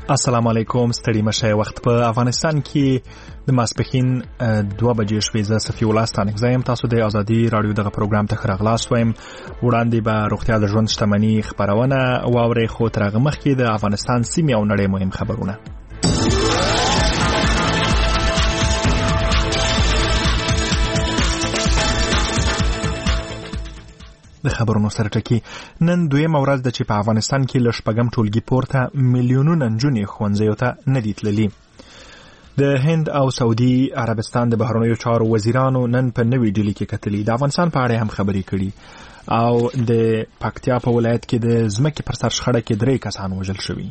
السلام علیکم، ستړي مشه. وخت په افغانستان کې د ماسپښین 2 بجې شوې. زه صفي الله ستانکزی یم. تاسو د ازادي رادیو دغه پروګرام ته ښه راغلاست وایم. وړاندې به روغتیا د ژوند شتمني خپرونه واورئ، خو تر هغه مخکې د افغانستان سیمې او نړۍ مهم خبرونه. د خبرونو سره ټکی. نن دویمه ورځ ده چې په افغانستان کې له شپږم ټولګي پورته میلیونونه نجونې ښوونځیو ته نه دي تللي. د هند او سعودي عربستان د بهرنیو چارو وزیرانو نن په نوې ډیلي کې کتلي. د افغانستان په اړه هم خبرې کړي او د پکتیا په ولایت کې د ځمکې پر سر شخړه کې 3 کسان وژل شوي.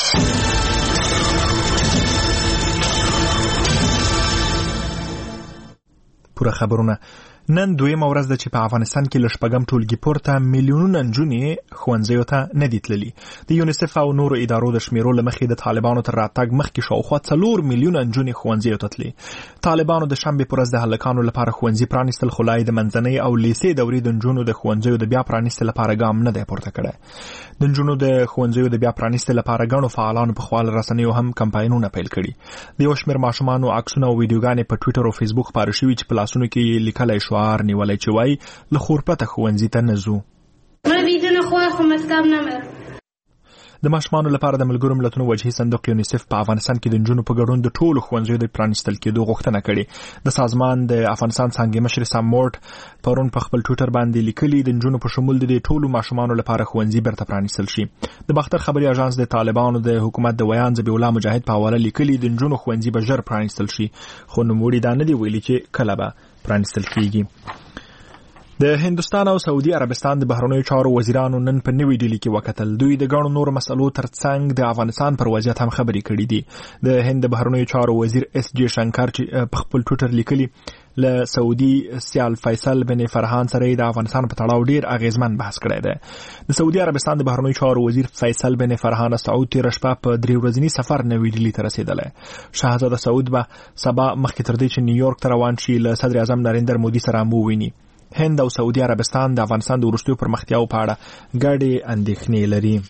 پوره خبرونه. نن دویمه ورځ ده چې په افغانستان کې له شپږم ټولګي پورته میلیونونه نجونې ښوونځیو ته نه دي تللي. د یونیسف او نورو ادارو د شمیرو له مخې د طالبانو تر راتګ مخکې شاوخوا 4 میلیونه نجونې ښوونځیو ته تللي. طالبانو د شنبې په ورځ د هلکانو لپاره ښوونځي پرانیستل، خو لا یې د منځنۍ او لیسې دورې د نجونو د ښوونځیو د بیا پرانیستلو لپاره ګام نه دی پورته کړی. د نجونو د ښوونځیو د بیا پرانیستلو لپاره ګڼو فعالانو په خپل رسنیو هم کمپاینونه پیل کړي. د یو شمېر ماشومانو عکسونه او ویډیوګانې په ټویټر او فیسبوک خپاره شوي چې په لاسونو کې لیکلی شعار نیولی چې وایي له خور پرته ښوونځي ته نه ځو. ما بدون خو مکتب نمر. د ماشومانو لپاره د ملګرو ملتونو وجهي صندوق یونیسف په افغانستان کې د نجونو په ګډون د ټولو ښوونځیو د پرانیستل کېدو غوښتنه کړې. د سازمان د افغانستان څانګې مشر سام مورټ پرون په خپل ټویټر باندې لیکلي د نجونو په شمول د ټولو ماشومانو لپاره ښوونځي بیرته پرانیستل شي. د باختر خبري اژانس د طالبانو د حکومت د ویان ذبیح الله مجاهد په حواله لیکلي د نجونو ښوونځي به ژر پرانیستل شي، خو نوموړي دا نه دی ویلي چې کله به پرانیستل کیږي. د هندستان او سعودي عربستان د بهرنیو چارو وزیرانو نن په نوې ډیلي کې وکتل. دوی د ګڼو نورو مسلو ترڅنګ د افغانستان پر وضعیت هم خبرې کړې دي. د هند د بهرنیو چارو وزیر اس جی شنکر چې په خپل ټویټر لیکلي له سعودي سیال فیصل بن فرحان سره د افغانستان په تړاو ډیر اغیزمن بحث کړی دی. د سعودي عربستان د بهرنیو چارو وزیر فیصل بن فرحان سعود تیر شپه په 3 ورځني سفر نوې ډیلي ته رسیدلی. شاهزاده سعود به سبا مخکې تر دې چې نیویورک ته روان شي له صدر اعظم نریندر مودي سره مو ویني. هند او سعودي عربستان د افغانستان د وروستیو پرمختیاو په اړه ګډې اندېښنې لري.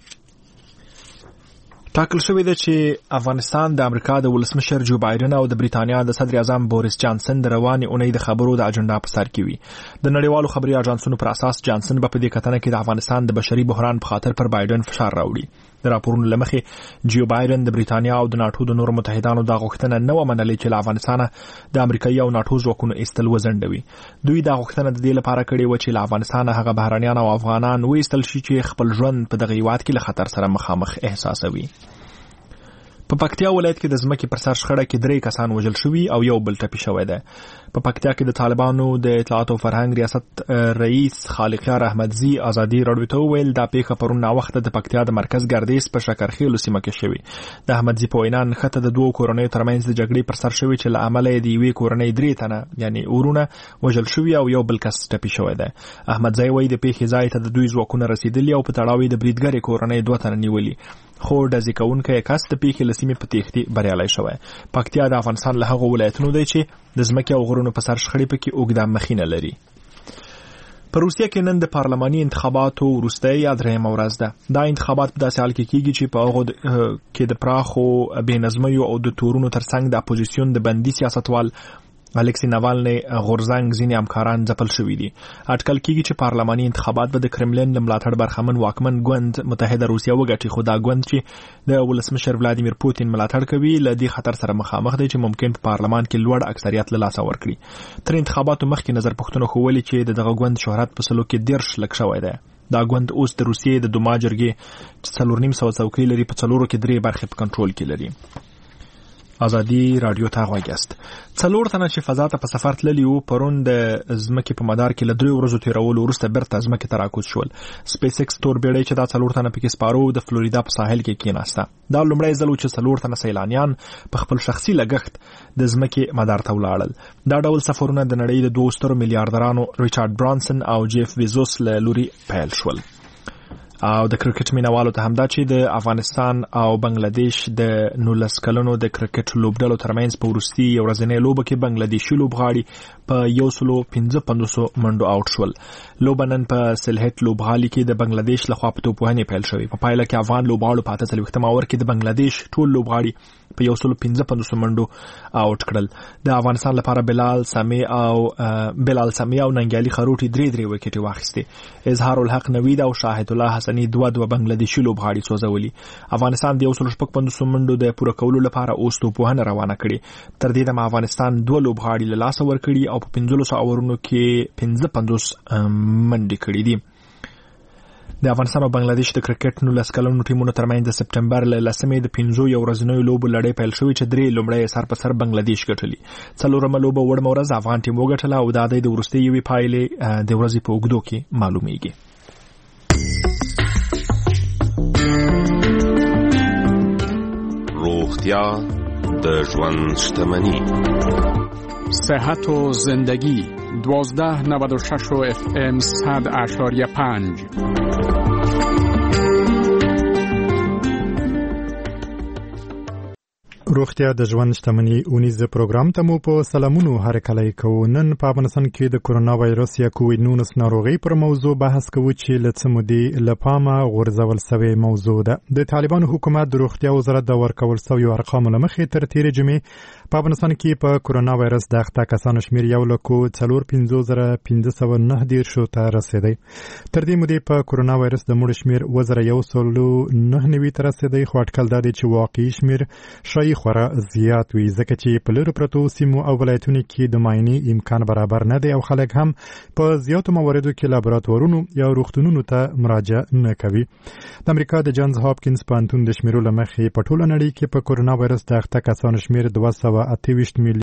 ټاکل شوې ده چې افغانستان د امریکا د ولسمشر جو بایدن او د بریتانیا د صدر اعظم بوریس جانسن د روانې اونۍ د خبرو د اجنډا په سر کې وي. د نړیوالو خبري اژانسونو پر اساس جانسن به په دې کتنه کې د افغانستان د بشري بحران په خاطر پر بایدن فشار راوړي. د راپورونو له مخې جو بایدن د بریتانیا او د ناټو د نورو متحدانو دا غوښتنه نه ومنلې چې له افغانستانه د امریکایي او ناټو ځواکونو ایستل وځنډوي. دوی دا غوښتنه د دې لپاره کړې و چې له افغانستانه هغه بهرانیان او افغانان وایستل شي چې خپل ژوند په دغه هیواد کې له خطر سره مخامخ احساسوي. په پکتیا ولایت کې د ځمکې پر سر شخړه کې 3 کسان وژل شوي او یو بل ټپي شوی دی. په پکتیا کې د طالبانو د اطلاعات او فرهنګ ریاست رئیس خالقیار احمدزي ازادي راډیو ته وویل دا پیښه پرون ناوخته د پکتیا د مرکز ګردیز په شکرخیلو سیمه کې شوې. د احمدزي په وینا نښته د 2 کورنیو ترمنځ د جګړې پر سر شوې چې له امله یې د یوې کورنۍ 3 تنه یعنی ورونه وژل شوي او یو بل کس ټپي شوی دی. احمدزي وایي د پیښې ځای ته د دوی ځواکونه رسیدلي او په تړاو یې د بریدګرې کورنۍ 2 تنه نیولي، خو ډزې کوونکی کس د پیښې له سیمې په تېښتې بریالی شوی. پکتیا د افغانستان له هغو ولایتونو دی چې د ځمکې او غرونو په سر شخړې پکې اوږده مخینه لري. په روسیه کې نن د پارلماني انتخاباتو وروستۍ یا 3مه ورځ ده. دا انتخابات په داسې حال کې کیږي چې په هغو کې د پراخو بې نظمیو او د تورونو ترڅنګ د اپوزیسیون د بندي سیاستوال الکسی ناوالنی غورځنګ ځینې همکاران ځپل شوي دي. اټکل کیږي چې پارلماني انتخابات به د کرملین له ملاتړ برخمن واکمن ګوند متحده روسیه وګټي، خو دا ګوند چې د ولسمشر ولادیمیر پوتین ملاتړ کوي له دې خطر سره مخامخ دی چې ممکن په پارلمان کې لوړ اکثریت له لاسه ورکړي. تر انتخاباتو مخکې نظر پوښتنه ښوولې چې دغه ګوند شهرت په سلو کې 10 لک شوی دی. دا ګوند اوس د روسیې د دوما جرګې چې 4.5 څوکۍ لري په 4 کې 3 برخې په کنټرول کې لري. ازادي رادیو ته غوږیاست. 4 تنه چې فضا ته په سفر تللي وو پرون د ځمکې په مدار کې له 3 ورځو تېرولو وروسته بیرته ځمکې ته راکوز شول. سپیس ایکس توربیړۍ چې دا 4 تنه پکې سپارو د فلوریدا په ساحل کې کېناسته. دا لومړی ځل و چې 4 تنه سیلانیان په خپل شخصي لګښت د ځمکې مدار ته ولاړل. دا ډول سفرونه د نړۍ د 2 سترو میلیارډرانو ریچارډ برانسن او جیف بیزوس له لوري پیل شول. او د کرکټ مینوالو ته همدا چې د افغانستان او بنگلاديش د 19 کلونو د کرکټ لوبډلو ترمنځ په ورستي یو ورځنۍ لوبه کې بنگلاديشي لوبغاړي په 155 منډو آوټ شول. لوبه نن په سلهټ لوبغالي کې د بنگلاديش لخوا په توپوهنې پیل شوې. په پایله کې افغان لوبغاړو په 48 اوور کې د بنگلاديش ټول لوبغاړي په 155 منډو آوټ کړل. د افغانستان لپاره بلال سامي او ننګالي خروټي 3 وکټې واخیستې. اظهار الحق نوید او شاهد الله حسني 2 بنگلاديشي لوبغاړي سوځولي. افغانستان د 155 منډو د پوره کولو لپاره اوس توپوهنه روانه کړې. تر دې دمه افغانستان 2 لوبغاړي له لاسه ورکړي او په 15 اورونو کې 55 منډې کړې دي. د افغانستان او بنگلاديش د کرکټ 19 کلونو ټیمونو ترمنځ د سپټمبر له 10مې د 15 ورځنیو لوبو لړۍ پیل شوې چې 3 لومړی سر په سر بنگلاديش ګټلې. څلورمه لوبه وړمه ورځ افغان ټیم وګټله او د وروستۍ یوې پایلې د ورځې په اوږدو کې معلومیږي. روغتیا د ژوند شتمني. صحت و زندگی 1296 FM 100.5. روغتیا د ژوند شتمني اونیز پروګرام ته مو په سلامونو هرکلی کوو. نن په افغانستان کې د کورونا وایرس یا کووډ 19 ناروغي پر موضوع بحث کوو چې له څه مودې له پامه غورځول شوې موضوع ده. د طالبانو حکومت د روغتیا وزارت د ورکول شویو ارقامو له مخې تر تېرې جمعې په افغانستان کې په کورونا وایرس د اخته کسانو شمېر 1,45,919 ته رسېدی. تر دې مودې په کورونا وایرس د مړو شمېر 1,199 ته رسېدی، خو اټکل دا دی چې واقعي شمېر شایي خورا زیات وي، ځکه چې په لرو پرتو سیمو او ولایتونو کې د معاینې امکان برابر نه دی او خلک هم په زیاتو مواردو کې لابراتوارونو یا روغتونونو ته مراجعه نه کوي. د امریکا د جانز هاپکینز پوهنتون د شمیرو له مخې په ټوله نړۍ کې په کورونا وایرس د اخته کسانو شمېر 228 میلیون